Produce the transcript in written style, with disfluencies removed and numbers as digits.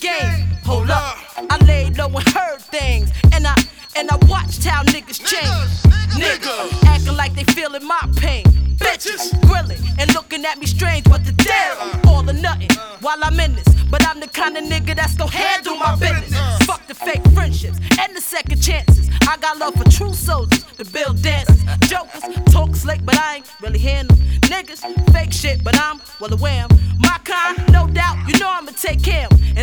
game. Hold up, I laid low and heard things, and I watched how niggas change. Niggas acting like they feeling my pain. Bitches grilling and looking at me strange, but the deal all or nothing while I'm in this. But I'm the kind of nigga that's gon' handle my business. Fuck the fake friendships and the second chances. I got love for true soldiers to build dances. Jokers talk slick, but I ain't really hearing them. Niggas fake shit, but I'm well aware. My kind, no doubt, you know I'ma take care of 'em. And